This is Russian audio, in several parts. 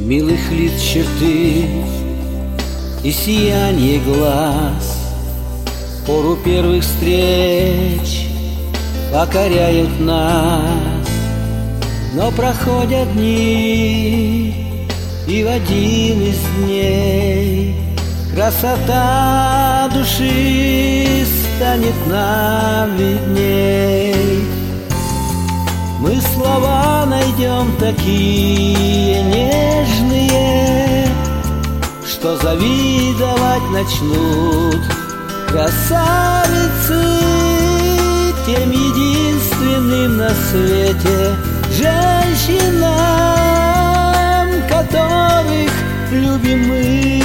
Милых лиц черты и сияние глаз пору первых встреч покоряют нас. Но проходят дни, и в один из дней красота души станет нам видней. Мы слова найдем такие нежные, что завидовать начнут красавицы тем единственным на свете женщинам, которых любим мы.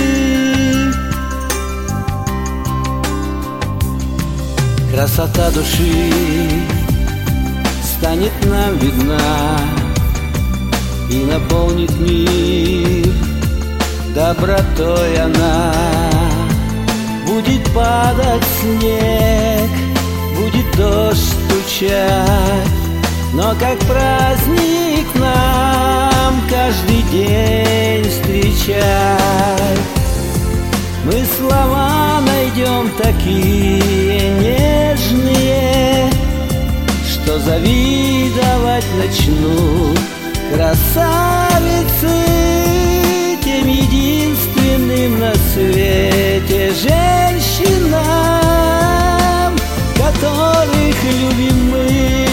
Красота души станет нам видна и наполнит мир добротой она. Будет падать снег, будет дождь стучать, но как праздник нам каждый день встречать. Мы слова найдем такие нежные, что завидовать начнут красавицы тем единственным на свете женщинам, которых любим мы.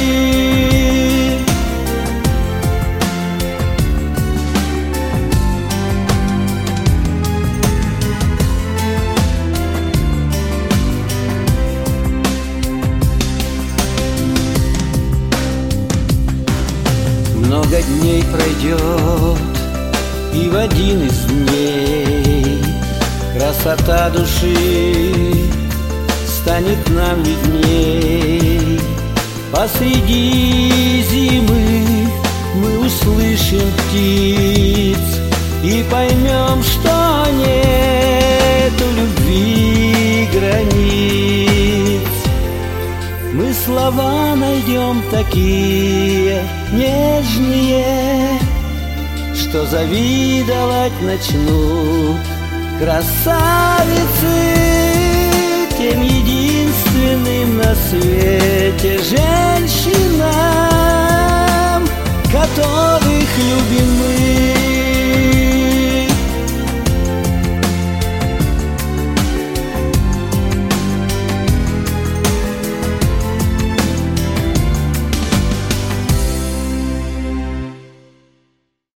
Много дней пройдет, и в один из дней красота души станет нам видней. Посреди зимы мы услышим птиц и поймем, что нету любви границ. Мы слова найдем такие нежные, что завидовать начнут красавицы тем единственным на свете